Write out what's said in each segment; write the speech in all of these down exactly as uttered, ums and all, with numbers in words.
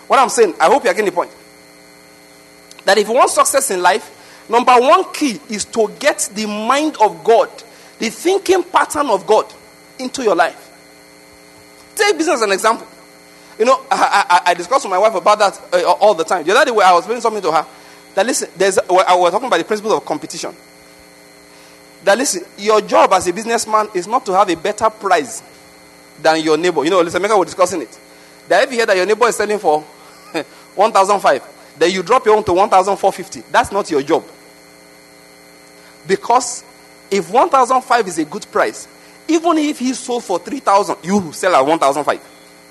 What I'm saying, I hope you're getting the point. That if you want success in life, number one key is to get the mind of God, the thinking pattern of God into your life. Take business as an example. You know, I, I, I discuss with my wife about that uh, all the time. The other day I was explaining something to her. That listen, there's, I was talking about the principle of competition. That listen, your job as a businessman is not to have a better price than your neighbor. You know, listen, Mega was discussing it. That if you hear that your neighbor is selling for one thousand five, then you drop your own to one thousand four hundred fifty. That's not your job. Because if one thousand five is a good price, even if he sold for three thousand, you sell at one thousand five.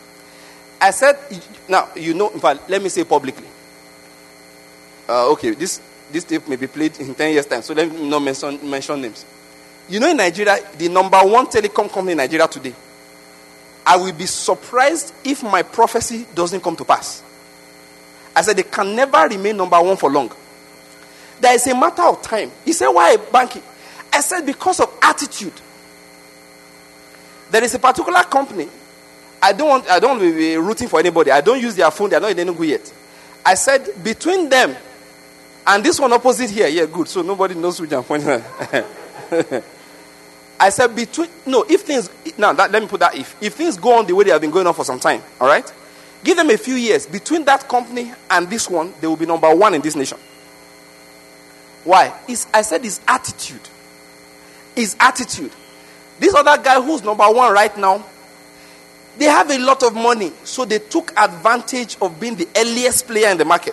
I said, now, you know, in fact, let me say publicly. Uh, okay, this this tape may be played in ten years' time, so let me not mention, mention names. You know, in Nigeria, the number one telecom company in Nigeria today, I will be surprised if my prophecy doesn't come to pass. I said, they can never remain number one for long. There is a matter of time. He said, why banking? I said, because of attitude. There is a particular company. I don't want, I don't want to be rooting for anybody. I don't use their phone. They are not in Enugu yet. I said, between them and this one opposite here, yeah, good. So nobody knows which I'm pointing at. I said, between, no, if things, now that, let me put that if. If things go on the way they have been going on for some time, all right? Give them a few years. Between that company and this one, they will be number one in this nation. Why? It's, I said his attitude. His attitude. This other guy who's number one right now, they have a lot of money, so they took advantage of being the earliest player in the market.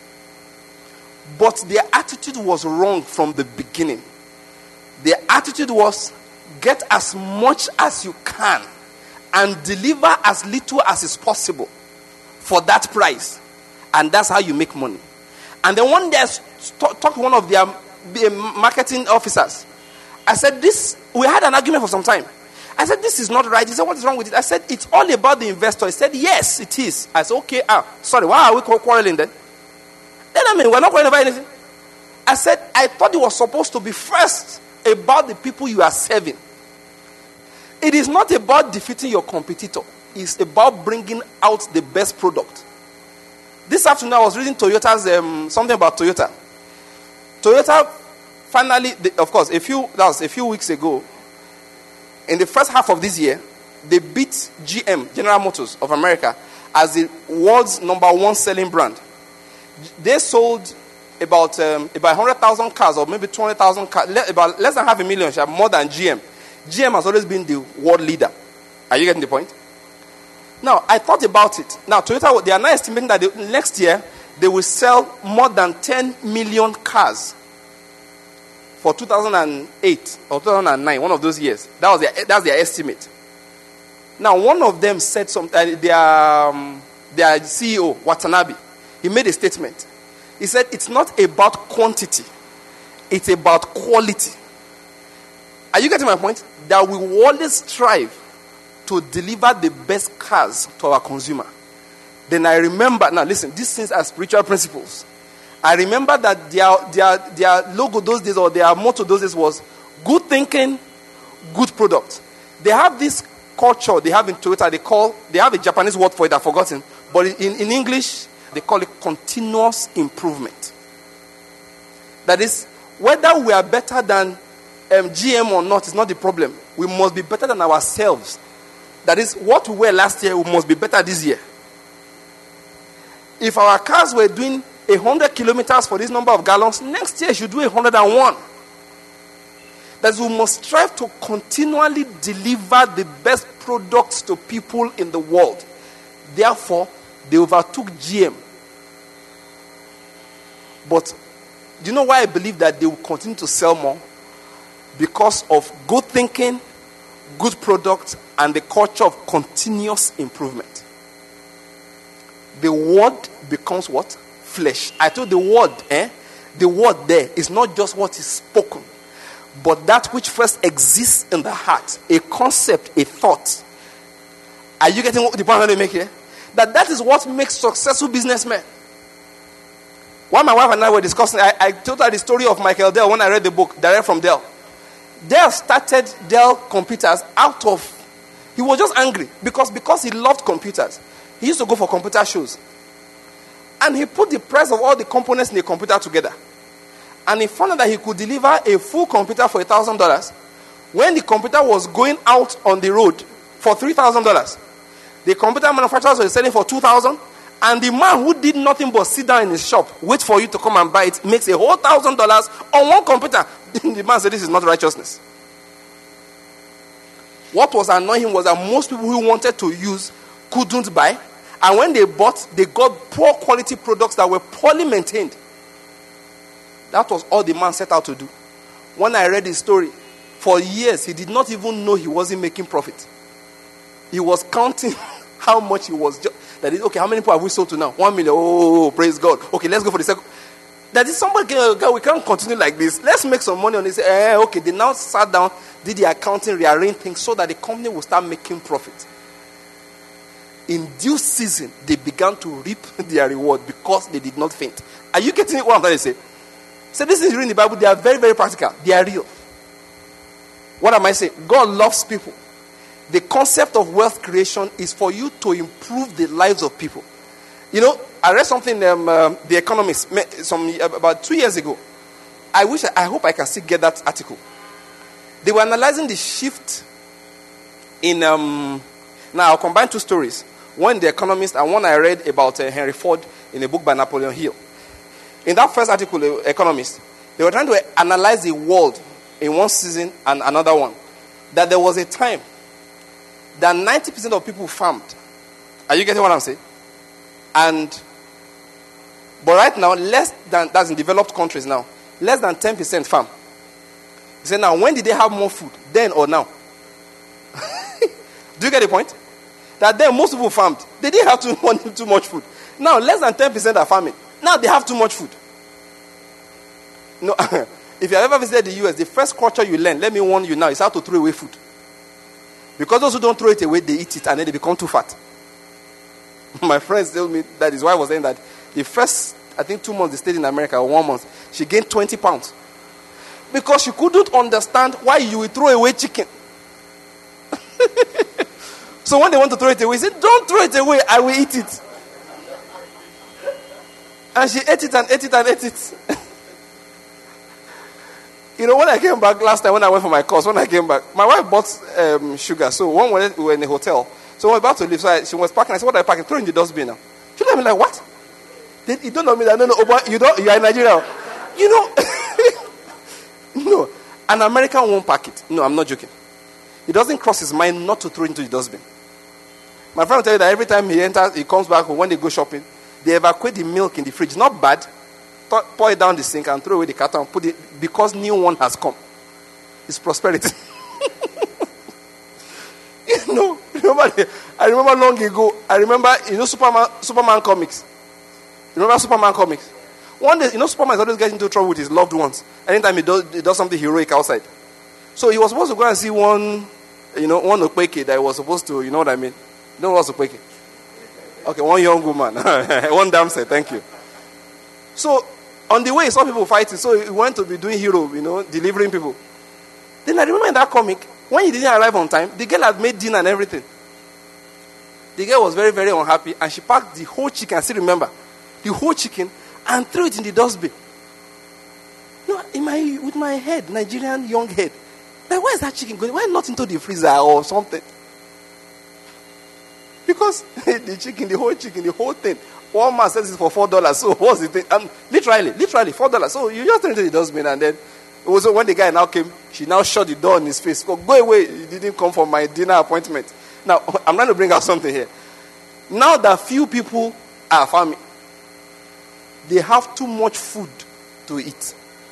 But their attitude was wrong from the beginning. Their attitude was, get as much as you can and deliver as little as is possible for that price. And that's how you make money. And then one day I talked to one of their marketing officers. I said, this, we had an argument for some time. I said, this is not right. He said, what is wrong with it? I said, it's all about the investor. He said, yes, it is. I said, okay, ah, sorry, why are we quarreling then? Then I mean, we're not quarreling about anything. I said, I thought it was supposed to be first about the people you are serving. It is not about defeating your competitor. It's about bringing out the best product. This afternoon, I was reading Toyota's, um, something about Toyota. Toyota finally, of course, a few, that was a few weeks ago, in the first half of this year, they beat G M, General Motors of America, as the world's number one selling brand. They sold about um, about one hundred thousand cars, or maybe two hundred thousand cars, le- about less than half a million, more than G M. G M has always been the world leader. Are you getting the point? Now, I thought about it. Now, Toyota, they are now estimating that the, next year, they will sell more than ten million cars for two thousand eight or two thousand nine, one of those years. That was their, that's their estimate. Now, one of them said something, uh, their, um, their C E O, Watanabe, he made a statement. He said, it's not about quantity, it's about quality. Are you getting my point? That we will always strive to deliver the best cars to our consumer. Then I remember, now listen, these things are spiritual principles. I remember that their, their, their logo those days, or their motto those days, was good thinking, good product. They have this culture they have in Toyota, they call, they have a Japanese word for it, I've forgotten. But in, in English, they call it continuous improvement. That is, whether we are better than um, G M or not is not the problem. We must be better than ourselves. That is, what we were last year, we must be better this year. If our cars were doing one hundred kilometers for this number of gallons, next year should do one hundred one. That is, we must strive to continually deliver the best products to people in the world. Therefore, they overtook G M. But do you know why I believe that they will continue to sell more? Because of good thinking, good product, and the culture of continuous improvement. The word becomes what? Flesh. I told the word, eh? The word there is not just what is spoken, but that which first exists in the heart. A concept, a thought. Are you getting the point I'm trying to make here? That that is what makes successful businessmen. While my wife and I were discussing, I, I told her the story of Michael Dell when I read the book, Direct from Dell. Dell started Dell Computers out of, he was just angry because, because he loved computers. He used to go for computer shows. And he put the price of all the components in the computer together. And he found out that he could deliver a full computer for one thousand dollars when the computer was going out on the road for three thousand dollars. The computer manufacturers were selling for two thousand dollars. And the man who did nothing but sit down in his shop, wait for you to come and buy it, makes a whole one thousand dollars on one computer. The man said, this is not righteousness. What was annoying him was that most people who wanted to use couldn't buy. And when they bought, they got poor quality products that were poorly maintained. That was all the man set out to do. When I read his story, for years, he did not even know he wasn't making profit. He was counting how much he was. Ju- that is, okay, how many people have we sold to now? One million. Oh, praise God. Okay, let's go for the second. That is, somebody, God, we can't continue like this. Let's make some money on this. Eh, okay, they now sat down, did the accounting, rearranged things so that the company will start making profit. In due season, they began to reap their reward because they did not faint. Are you getting what I'm trying to say? So this is reading the Bible. They are very, very practical. They are real. What am I saying? God loves people. The concept of wealth creation is for you to improve the lives of people. You know, I read something, um, um, The Economist, some about two years ago. I wish, I hope I can still get that article. They were analyzing the shift in, um, now I'll combine two stories. One, The Economist, and one I read about uh, Henry Ford in a book by Napoleon Hill. In that first article, The Economist, they were trying to analyze the world in one season and another one. That there was a time that ninety percent of people farmed. Are you getting what I'm saying? And, but right now, less than, that's in developed countries now, less than ten percent farm. You say, now, when did they have more food? Then or now? Do you get the point? That then most people farmed. They didn't have too, too much food. Now, less than ten percent are farming. Now, they have too much food. No, if you have ever visited the U S, the first culture you learn, let me warn you now, is how to throw away food. Because those who don't throw it away, they eat it and then they become too fat. My friends told me that his wife was saying that the first, I think two months they stayed in America, or one month, she gained twenty pounds. Because she couldn't understand why you would throw away chicken. So when they want to throw it away, he said, don't throw it away, I will eat it. And she ate it and ate it and ate it. You know, when I came back last time, when I went for my course, when I came back, my wife bought um, sugar. So one morning, we were in a hotel. So we were about to leave. So I, she was packing. I said, what are you packing? Throw it in the dustbin now. She looked at me like, what? Then you don't know me that, no, no, Oba, you don't, you are in Nigeria. You know, no, an American won't pack it. No, I'm not joking. It doesn't cross his mind not to throw it into the dustbin. My friend will tell you that every time he enters, he comes back, or when they go shopping, they evacuate the milk in the fridge. Not bad. Pour it down the sink and throw away the carton and put it, because new one has come. It's prosperity. You know, remember, I remember long ago, I remember, you know, Superman, Superman comics. You remember Superman comics? One day, you know, Superman is always getting into trouble with his loved ones. Anytime he does, he does something heroic outside. So he was supposed to go and see one, you know, one Okpeke that he was supposed to, you know what I mean? You know what's Okpeke? Okay, one young woman. One damsel, thank you. So, on the way, he saw people fighting, so he went to be doing hero, you know, delivering people. Then I remember in that comic, when he didn't arrive on time, the girl had made dinner and everything. The girl was very, very unhappy, and she packed the whole chicken, I still remember, the whole chicken, and threw it in the dustbin. You know, in my, with my head, Nigerian young head, like, where is that chicken going? Why not into the freezer or something? Because the chicken, the whole chicken, the whole thing, one man says it's for four dollars. So what's the thing? Um, literally, literally four dollars. So you just turn into the dustbin, and then also when the guy now came, she now shut the door in his face. Go, go away! You didn't come for my dinner appointment. Now I'm trying to bring out something here. Now that few people are farming, they have too much food to eat.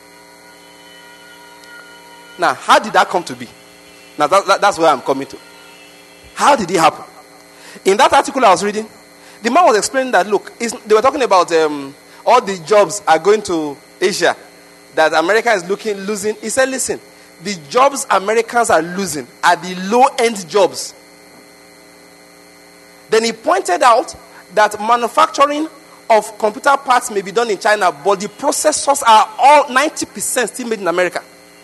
Now, how did that come to be? Now that, that, that's where I'm coming to. How did it happen? In that article I was reading, the man was explaining that, look, they were talking about um, all the jobs are going to Asia, that America is looking losing. He said, listen, the jobs Americans are losing are the low-end jobs. Then he pointed out that manufacturing of computer parts may be done in China, but the processors are all ninety percent still made in America.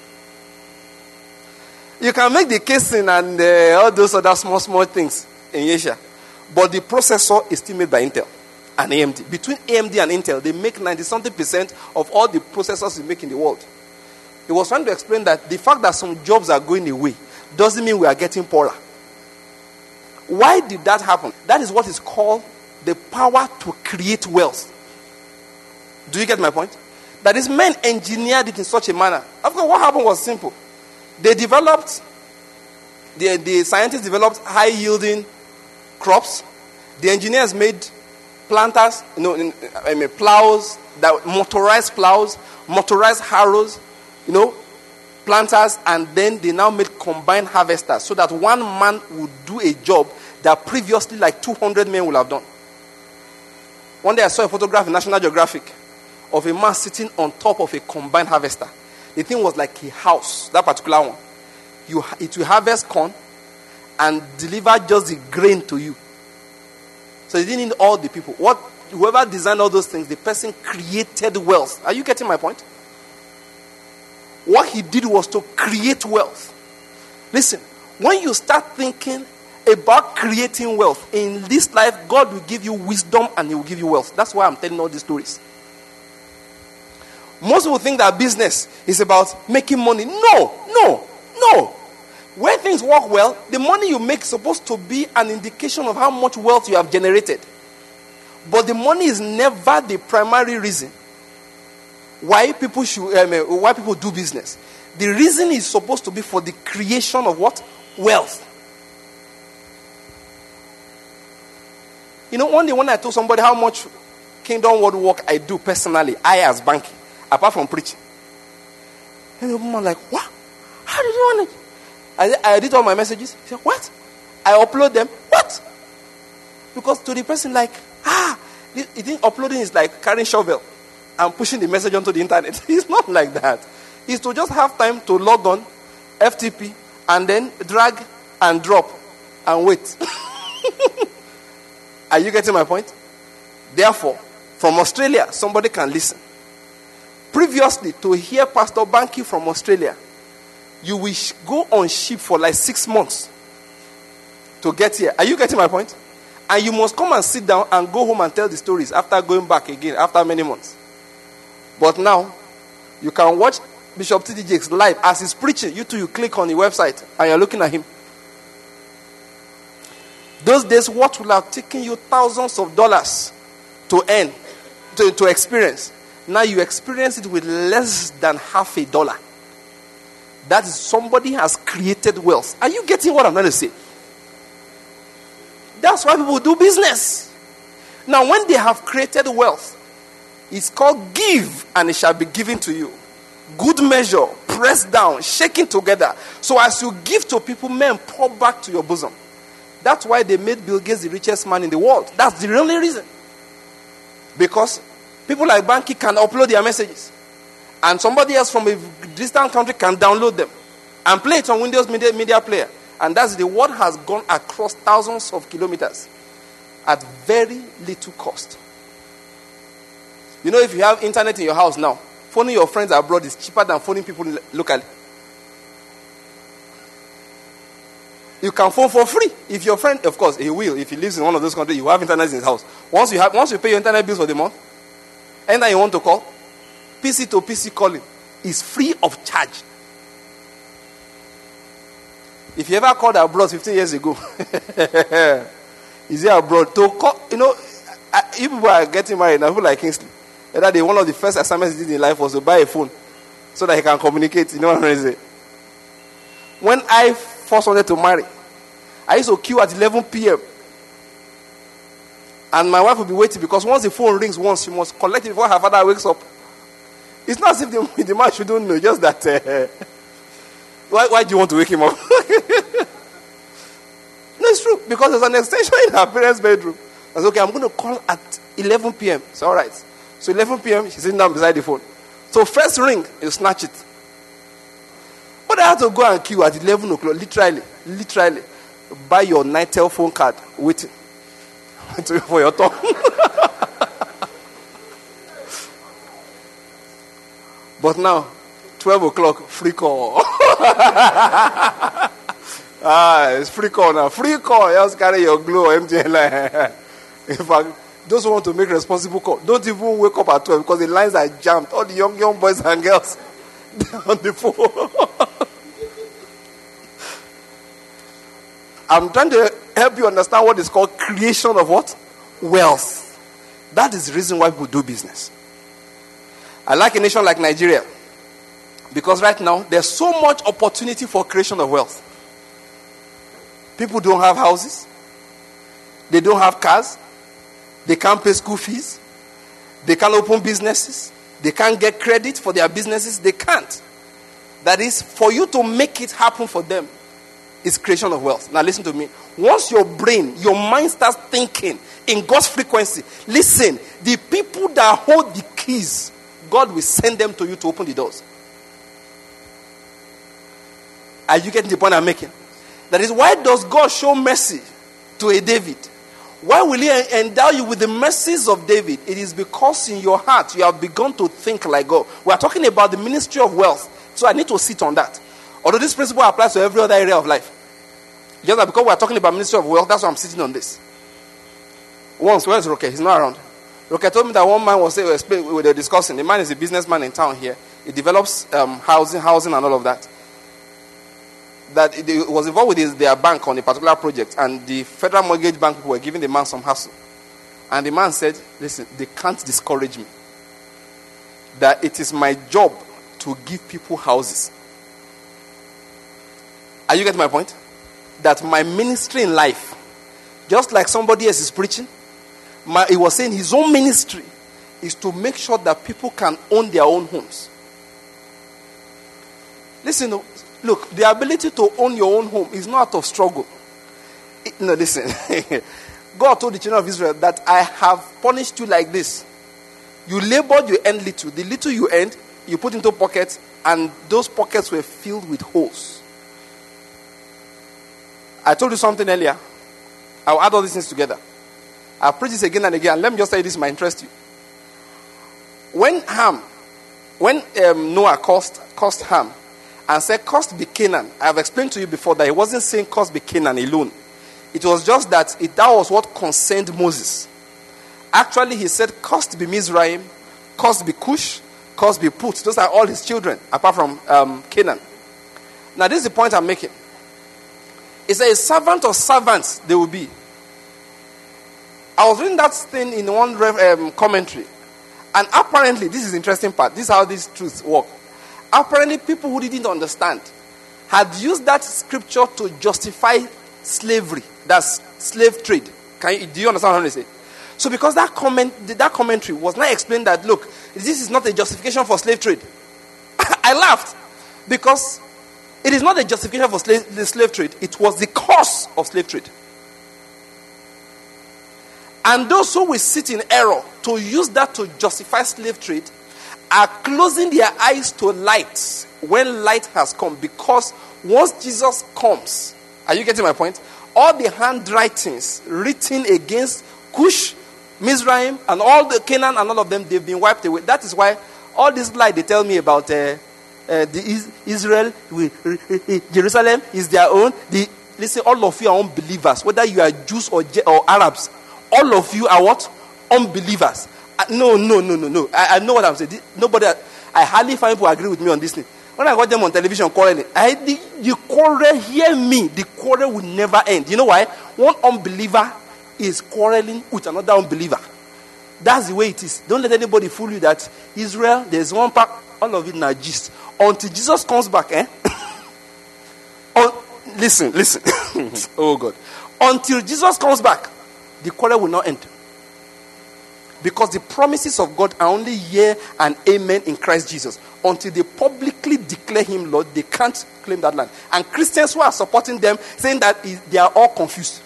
You can make the casing and uh, all those other small, small things in Asia, but the processor is still made by Intel. and A M D. Between A M D and Intel, they make ninety something percent of all the processors we make in the world. He was trying to explain that the fact that some jobs are going away doesn't mean we are getting poorer. Why did that happen? That is what is called the power to create wealth. Do you get my point? That is, men engineered it in such a manner. Of course, what happened was simple. They developed, the, the scientists developed high-yielding crops. The engineers made planters, you know, I mean, plows, that motorized plows, motorized harrows, you know, planters, and then they now made combined harvesters so that one man would do a job that previously like two hundred men would have done. One day I saw a photograph in National Geographic of a man sitting on top of a combined harvester. The thing was like a house, that particular one. You, it will harvest corn and deliver just the grain to you. So they didn't need all the people. What, whoever designed all those things, the person created wealth. Are you getting my point? What he did was to create wealth. Listen, when you start thinking about creating wealth in this life, God will give you wisdom and he will give you wealth. That's why I'm telling all these stories. Most people think that business is about making money. No, no, no. Where things work well, the money you make is supposed to be an indication of how much wealth you have generated. But the money is never the primary reason why people should, um, why people do business. The reason is supposed to be for the creation of what? Wealth. You know, one day when I told somebody how much Kingdom World work I do personally, I as banking, apart from preaching. And the woman like, what? How did you want it? I, I edit all my messages. He said, what? I upload them. What? Because to the person like, ah, you think uploading is like carrying shovel and pushing the message onto the internet. It's not like that. It's to just have time to log on, F T P, and then drag and drop and wait. Are you getting my point? Therefore, from Australia, somebody can listen. Previously, to hear Pastor Banky from Australia, you will go on ship for like six months to get here. Are you getting my point? And you must come and sit down and go home and tell the stories after going back again, after many months. But now, you can watch Bishop T D Jakes live as he's preaching. You too, you click on the website and you're looking at him. Those days, what will have taken you thousands of dollars to earn, to, to experience, now you experience it with less than half a dollar. That is, somebody has created wealth. Are you getting what I'm trying to say? That's why people do business. Now, when they have created wealth, it's called give and it shall be given to you. Good measure, pressed down, shaken together. So as you give to people, men pour back to your bosom. That's why they made Bill Gates the richest man in the world. That's the only reason. Because people like Banky can upload their messages. And somebody else from a distant country can download them. And play it on Windows Media, media Player. And that's the word has gone across thousands of kilometers. At very little cost. You know, if you have internet in your house now, phoning your friends abroad is cheaper than phoning people locally. You can phone for free. If your friend, of course, he will. If he lives in one of those countries, you have internet in his house. Once you have, once you pay your internet bills for the month, and then you want to call, P C to P C calling is free of charge. If you ever called abroad fifteen years ago, is it abroad to call? You know, if people are getting married now, people like Kingsley, that day one of the first assignments he did in life was to buy a phone so that he can communicate. You know what I'm trying to say? When I first wanted to marry, I used to queue at eleven p.m. And my wife would be waiting because once the phone rings once, she must collect it before her father wakes up. It's not as if the, the man shouldn't know, just that. Uh, why, why do you want to wake him up? No, it's true. Because there's an extension in her parents' bedroom. I said, okay, I'm going to call at eleven p.m. It's all right. So eleven p.m., she's sitting down beside the phone. So first ring, you snatch it. But I had to go and queue at eleven o'clock, literally, literally, buy your Nitel phone card, waiting for your turn. But now, twelve o'clock, free call. Ah, it's free call now. Free call, just carry your Glow M T N line. In fact, Those who want to make responsible call, don't even wake up at twelve because the lines are jammed. All the young, young boys and girls, they're on the phone. I'm trying to help you understand what is called creation of what? Wealth. That is the reason why people do business. I like a nation like Nigeria because right now there's so much opportunity for creation of wealth. People don't have houses. They don't have cars. They can't pay school fees. They can't open businesses. They can't get credit for their businesses. They can't. That is, for you to make it happen for them, is creation of wealth. Now listen to me. Once your brain, your mind starts thinking in God's frequency, listen, the people that hold the keys, God will send them to you to open the doors. Are you getting the point I'm making? That is, why does God show mercy to a David? Why will he endow you with the mercies of David? It is because in your heart you have begun to think like God. We are talking about the ministry of wealth, so I need to sit on that. Although this principle applies to every other area of life. Just like because we are talking about ministry of wealth, that's why I'm sitting on this. Once, where is Roque? He's not around. Roque told me that one man was saying, we were discussing. The man is a businessman in town here. He develops um, housing, housing and all of that. That it was involved with his, their bank on a particular project, and the Federal Mortgage Bank people were giving the man some hassle. And the man said, listen, they can't discourage me. That it is my job to give people houses. Are you getting my point? That my ministry in life, just like somebody else is preaching, my, he was saying his own ministry is to make sure that people can own their own homes. Listen, look, the ability to own your own home is not out of struggle. It, no, listen. God told the children of Israel that I have punished you like this. You labored, you earned little. The little you earned, you put into pockets, and those pockets were filled with holes. I told you something earlier. I'll add all these things together. I'll preach this again and again. Let me just say this might interest you. When Ham, when um, Noah cursed, cursed Ham and said, "Cursed be Canaan," I have explained to you before that he wasn't saying "cursed be Canaan" alone. It was just that it, that was what concerned Moses. Actually, he said, "Cursed be Mizraim, cursed be Cush, cursed be Put." Those are all his children, apart from um, Canaan. Now, this is the point I'm making. He said, a servant of servants they will be. I was reading that thing in one um, commentary. And apparently, this is the interesting part. This is how these truths work. Apparently, people who didn't understand had used that scripture to justify slavery. That's slave trade. Can you, do you understand what I'm saying? So because that comment, that commentary was not explained that, look, this is not a justification for slave trade. I laughed because it is not a justification for slave, the slave trade. It was the cause of slave trade. And those who will sit in error to use that to justify slave trade are closing their eyes to light when light has come. Because once Jesus comes, are you getting my point? All the handwritings written against Cush, Mizraim, and all the Canaan and all of them, they've been wiped away. That is why all this lie they tell me about uh, uh, the Israel, we, Jerusalem is their own. The, listen, all of you are unbelievers, whether you are Jews or, or Arabs. All of you are what? Unbelievers. Uh, no, no, no, no, no. I, I know what I'm saying. Nobody, I hardly find people agree with me on this thing. When I got them on television quarreling, I, the, the quarrel, hear me, the quarrel will never end. You know why? One unbeliever is quarreling with another unbeliever. That's the way it is. Don't let anybody fool you that Israel, there's one part, all of it now gist. Until Jesus comes back, eh? oh, listen, listen. Oh God. Until Jesus comes back, the quarrel will not end. Because the promises of God are only yea and amen in Christ Jesus. Until they publicly declare him Lord, they can't claim that land. And Christians who are supporting them, saying that they are all confused.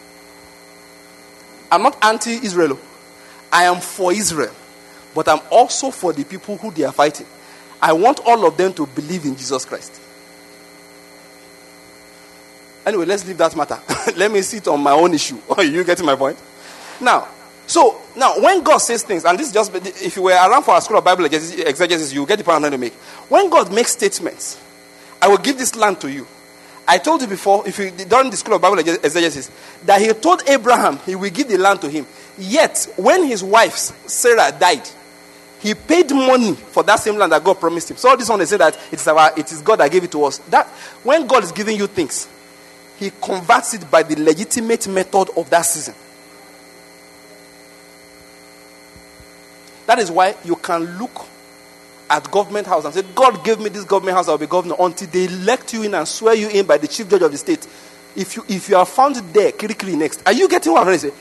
I'm not anti-Israel. I am for Israel. But I'm also for the people who they are fighting. I want all of them to believe in Jesus Christ. Anyway, let's leave that matter. Let me sit on my own issue. Are you getting my point? Now, so, now, when God says things, and this is just, if you were around for a school of Bible exegesis, you get the point I'm trying to make. When God makes statements, I will give this land to you. I told you before, if you during the school of Bible exegesis, that he told Abraham he will give the land to him. Yet, when his wife Sarah died, he paid money for that same land that God promised him. So all this one they say that it is our, it is God that gave it to us. That when God is giving you things, He converts it by the legitimate method of that season. That is why you can look at government house and say, God gave me this government house, I will be governor, until they elect you in and swear you in by the chief judge of the state. If you if you are found there, kirikiri next. Are you getting what I'm trying to say?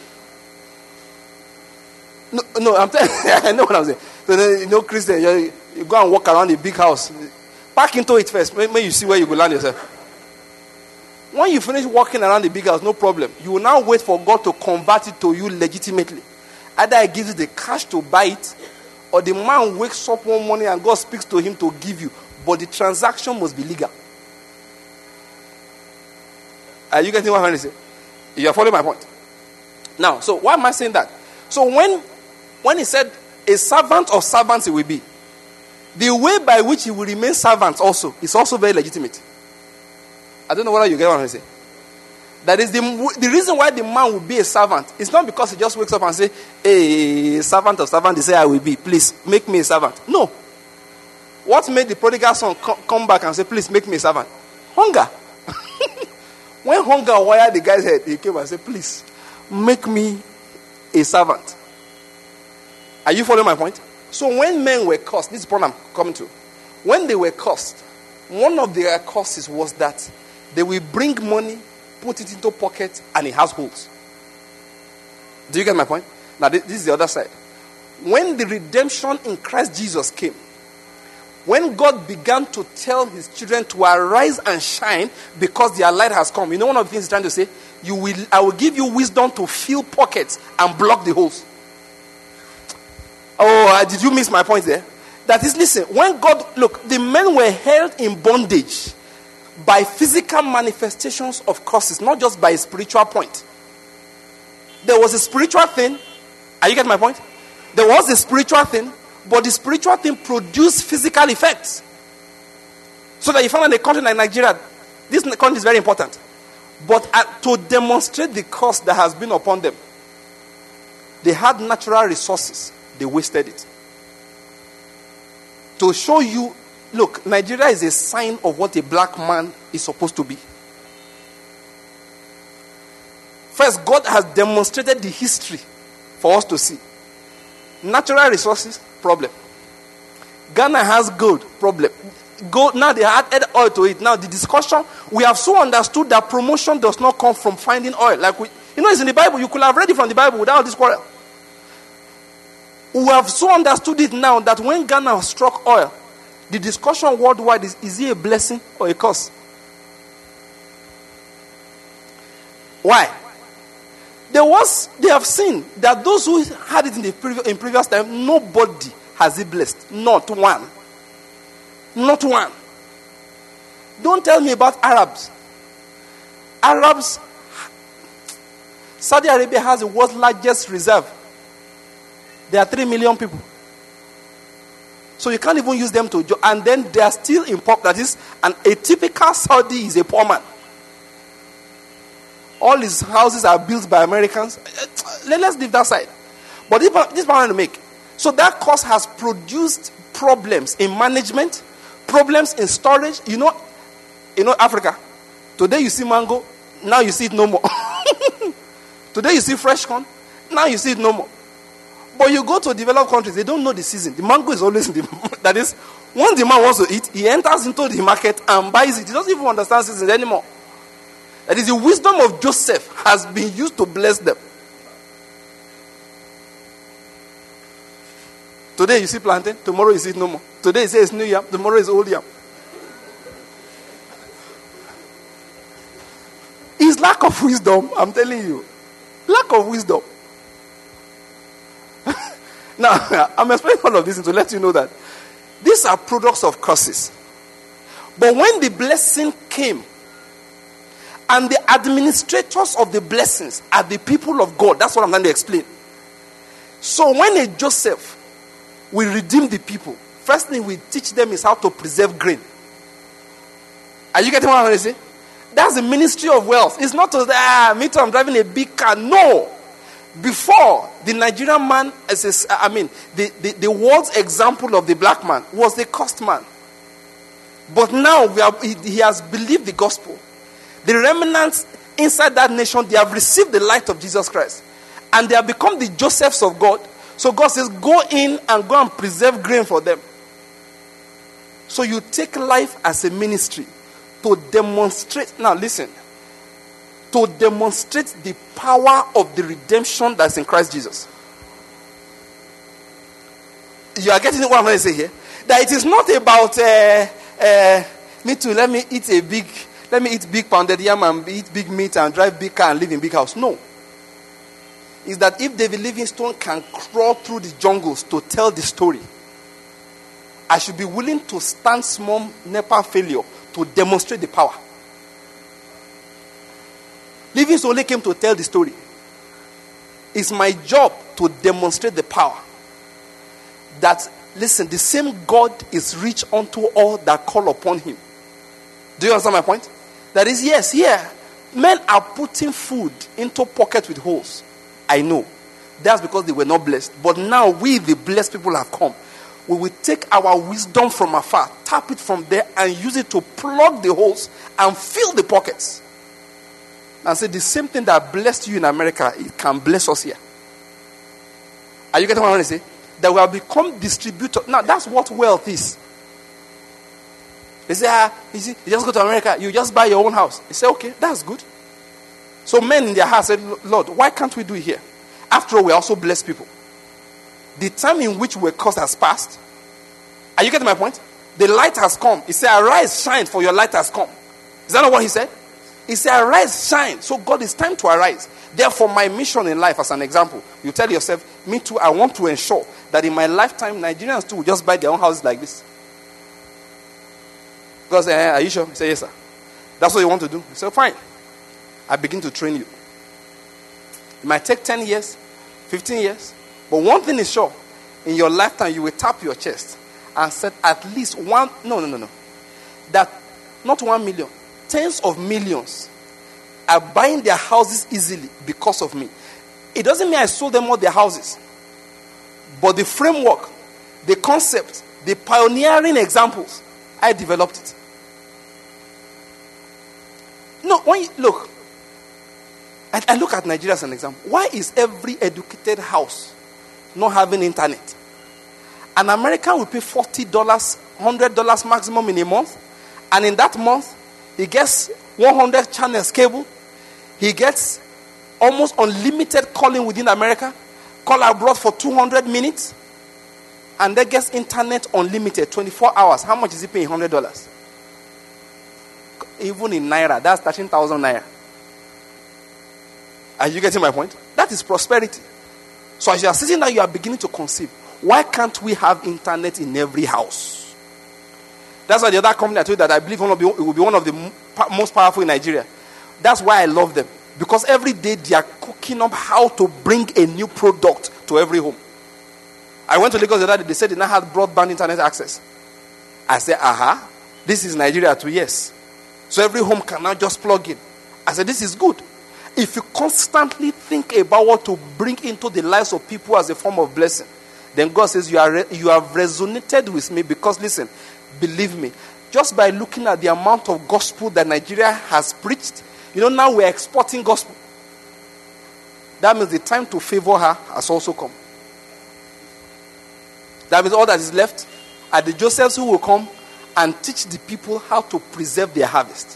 No, no, I'm telling you, I know what I'm saying. So then, you know, Christian, you, you go and walk around the big house. Park into it first. Maybe you see where you will land yourself. When you finish walking around the big house, no problem. You will now wait for God to convert it to you legitimately. Either He gives you the cash to buy it, or the man wakes up one morning and God speaks to him to give you. But the transaction must be legal. Are you getting what I'm trying to say? You are following my point? Now, so why am I saying that? So when, when he said, a servant of servants he will be, the way by which he will remain servant also is also very legitimate. I don't know whether you get what I'm saying. That is the, the reason why the man will be a servant. It's not because he just wakes up and say, hey, servant of servant, they say I will be. Please, make me a servant. No. What made the prodigal son co- come back and say, please, make me a servant? Hunger. When hunger wired the guy's head, he came and said, please, make me a servant. Are you following my point? So when men were cursed, this is the point I'm coming to. When they were cursed, one of their curses was that they will bring money, put it into pocket and in households. Do you get my point? Now this is the other side. When the redemption in Christ Jesus came, when God began to tell his children to arise and shine because their light has come, you know one of the things he's trying to say? You will, I will give you wisdom to fill pockets and block the holes. Oh, uh, did you miss my point there? That is, listen, when God, look, the men were held in bondage by physical manifestations of curses, not just by a spiritual point. There was a spiritual thing. Are you getting my point? There was a spiritual thing, but the spiritual thing produced physical effects. So that you find in a country like Nigeria, this country is very important. But uh, to demonstrate the curse that has been upon them, they had natural resources. They wasted it. To show you, look, Nigeria is a sign of what a black man is supposed to be. First, God has demonstrated the history for us to see. Natural resources, problem. Ghana has gold, problem. Gold, now they added oil to it. Now the discussion, we have so understood that promotion does not come from finding oil. Like we, you know, it's in the Bible. You could have read it from the Bible without this quarrel. We have so understood it now that when Ghana struck oil, the discussion worldwide is, is it a blessing or a curse? Why? There was, they have seen that those who had it in the previous, in previous time, nobody has it blessed. Not one. Not one. Don't tell me about Arabs. Arabs, Saudi Arabia has the world's largest reserve. There are three million people. So you can't even use them to join. And then they are still in pop. That is, and a typical Saudi is a poor man. All his houses are built by Americans. Let's leave that side. But this, this one I want to make. So that course has produced problems in management, problems in storage. You know, you know Africa. Today you see mango. Now you see it no more. Today you see fresh corn. Now you see it no more. But you go to developed countries, they don't know the season. The mango is always in the... That is, once the man wants to eat, he enters into the market and buys it. He doesn't even understand seasons anymore. That is, the wisdom of Joseph has been used to bless them. Today you see plantain, tomorrow you see it no more. Today you say it's new yam, tomorrow is old yam. It's lack of wisdom, I'm telling you. Lack of wisdom. Now, I'm explaining all of this to let you know that these are products of curses. But when the blessing came, and the administrators of the blessings are the people of God, that's what I'm trying to explain. So when a Joseph will redeem the people, first thing we teach them is how to preserve grain. Are you getting what I'm going to say? That's the ministry of wealth. It's not to say, ah, me too, I'm driving a big car. No. Before, the Nigerian man, as a, I mean, the, the, the world's example of the black man was the cursed man. But now we are, he, he has believed the gospel. The remnants inside that nation, they have received the light of Jesus Christ. And they have become the Josephs of God. So God says, go in and go and preserve grain for them. So you take life as a ministry to demonstrate. Now listen. To demonstrate the power of the redemption that's in Christ Jesus. You are getting what I'm going to say here? That it is not about uh, uh, me too, let me eat a big, let me eat big pounded yam and eat big meat and drive big car and live in big house. No. Is that if David Livingstone can crawl through the jungles to tell the story, I should be willing to stand small NEPA failure to demonstrate the power. Livingstone only came to tell the story. It's my job to demonstrate the power. That, listen, the same God is rich unto all that call upon him. Do you understand my point? That is, yes, yeah. Men are putting food into pockets with holes. I know. That's because they were not blessed. But now we, the blessed people, have come. We will take our wisdom from afar, tap it from there, and use it to plug the holes and fill the pockets. And say the same thing that blessed you in America, it can bless us here. Are you getting what I want to say? That we have become distributors. Now, that's what wealth is. They say, ah, you see, you just go to America, you just buy your own house. You say, okay, that's good. So men in their hearts said, Lord, why can't we do it here? After all, we also bless people. The time in which we were cursed has passed. Are you getting my point? The light has come. He said, arise, shine, for your light has come. Is that not what he said? He said, arise, shine. So God, it's time to arise. Therefore, my mission in life, as an example, you tell yourself, me too, I want to ensure that in my lifetime, Nigerians too will just buy their own houses like this. God said, eh, are you sure? He said, yes, sir. That's what you want to do? He said, fine. I begin to train you. It might take ten years, fifteen years. But one thing is sure. In your lifetime, you will tap your chest and set at least one, no, no, no, no. That, not one million, tens of millions are buying their houses easily because of me. It doesn't mean I sold them all their houses. But the framework, the concept, the pioneering examples, I developed it. No, when you, look, I, I look at Nigeria as an example. Why is every educated house not having internet? An American will pay forty dollars, one hundred dollars maximum in a month. And in that month, he gets one hundred channels cable. He gets almost unlimited calling within America. Call abroad for two hundred minutes. And then gets internet unlimited, twenty-four hours. How much is he paying? one hundred dollars. Even in Naira, that's thirteen thousand Naira. Are you getting my point? That is prosperity. So as you are sitting there, you are beginning to conceive. Why can't we have internet in every house? That's why the other company I told you that I believe one of the, it will be one of the most powerful in Nigeria. That's why I love them. Because every day they are cooking up how to bring a new product to every home. I went to Lagos the other day. They said they now had broadband internet access. I said, aha, this is Nigeria too, yes. So every home can now just plug in. I said, this is good. If you constantly think about what to bring into the lives of people as a form of blessing, then God says, you are re- you have resonated with me because, listen, believe me, just by looking at the amount of gospel that Nigeria has preached, you know, now we're exporting gospel. That means the time to favor her has also come. That means all that is left are the Josephs who will come and teach the people how to preserve their harvest.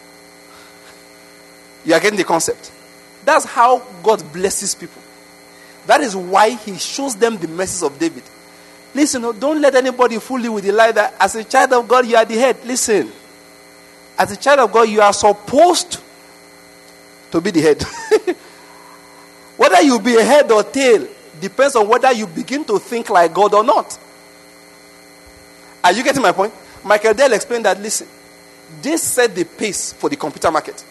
You are getting the concept. That's how God blesses people. That is why he shows them the mercies of David. Listen, don't let anybody fool you with the lie that as a child of God, you are the head. Listen, as a child of God, you are supposed to be the head. Whether you be a head or tail depends on whether you begin to think like God or not. Are you getting my point? Michael Dell explained that, listen, they set the pace for the computer market.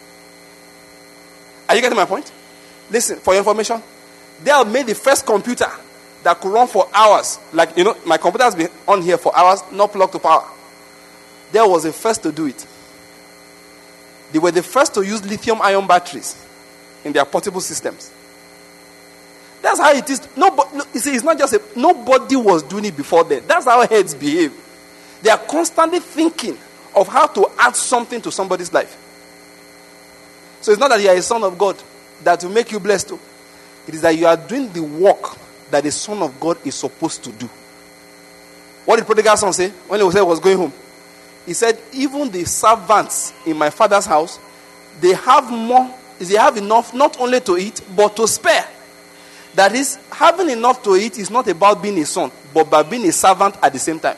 Are you getting my point? Listen, for your information, they have made the first computer that could run for hours. Like, you know, my computer has been on here for hours, not plugged to power. There was the first to do it. They were the first to use lithium-ion batteries in their portable systems. That's how it is. Nobody, no, you see, it's not just a, nobody was doing it before then. That's how heads behave. They are constantly thinking of how to add something to somebody's life. So it's not that you are a son of God that will make you blessed too. It is that you are doing the work that the Son of God is supposed to do. What did prodigal son say when he was going home? He said, even the servants in my father's house, they have more, they have enough not only to eat, but to spare. That is, having enough to eat is not about being a son, but about being a servant at the same time.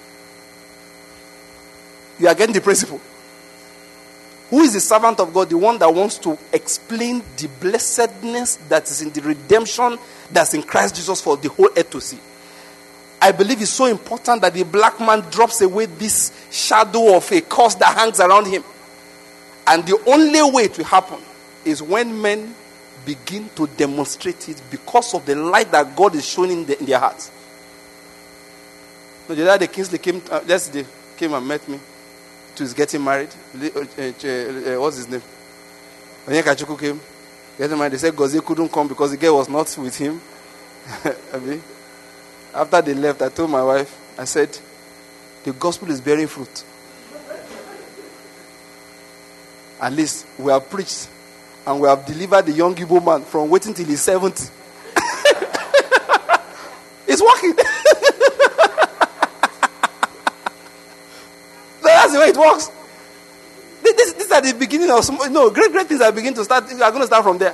You are getting the principle. Who is the servant of God? The one that wants to explain the blessedness that is in the redemption that's in Christ Jesus for the whole earth to see. I believe it's so important that the black man drops away this shadow of a curse that hangs around him. And the only way it will happen is when men begin to demonstrate it because of the light that God is showing in, the, in their hearts. No, the other day Kingsley came, uh, yesterday came and met me. To his getting married. Uh, uh, uh, what's his name? When Kachuku came, getting married, they said Gozie couldn't come because the girl was not with him. After they left, I told my wife, I said, the gospel is bearing fruit. At least we have preached and we have delivered the young Igbo man from waiting till he's seventy. It's working. That's the way it works. This, this is at the beginning of some, no, great, great things are beginning to start. You are going to start from there.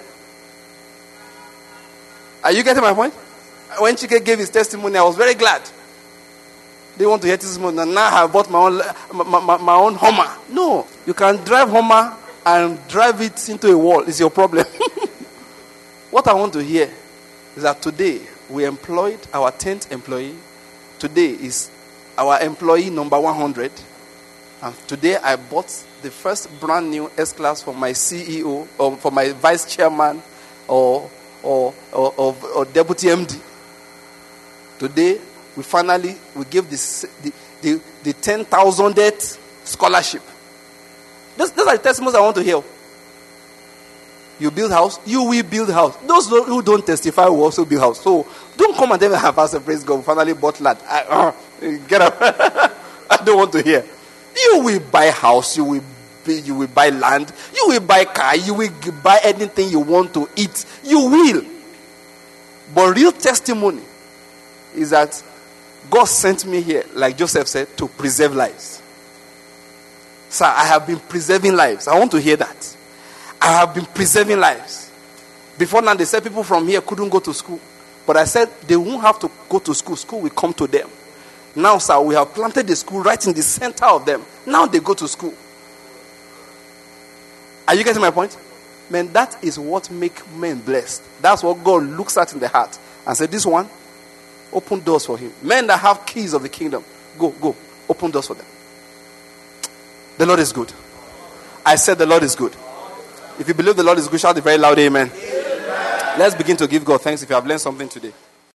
Are you getting my point? When Chike gave his testimony, I was very glad. They want to hear testimony. And now I have bought my own, my, my, my own Hummer. No, you can drive Hummer and drive it into a wall. It's your problem. What I want to hear is that today we employed our tenth employee. Today is our employee number one hundred. And today I bought the first brand new S-Class for my C E O or for my vice chairman or or, or, or, or deputy M D. Today we finally we gave this, the the the ten thousandth scholarship. Those, those are the testimonies I want to hear. You build house, you will build house. Those who don't testify will also build house. So don't come and tell me, Pastor, praise God, we finally bought land. I, uh, get up. I don't want to hear. You will buy house, you will be, you will buy land, you will buy car, you will buy anything you want to eat. You will. But real testimony is that God sent me here, like Joseph said, to preserve lives. Sir, I have been preserving lives. I want to hear that. I have been preserving lives. Before now, they said people from here couldn't go to school. But I said they won't have to go to school. School will come to them. Now, sir, we have planted the school right in the center of them. Now they go to school. Are you getting my point? Man, that is what makes men blessed. That's what God looks at in the heart and said, this one, open doors for him. Men that have keys of the kingdom, go, go, open doors for them. The Lord is good. I said the Lord is good. If you believe the Lord is good, shout a very loud amen. Amen. Let's begin to give God thanks if you have learned something today.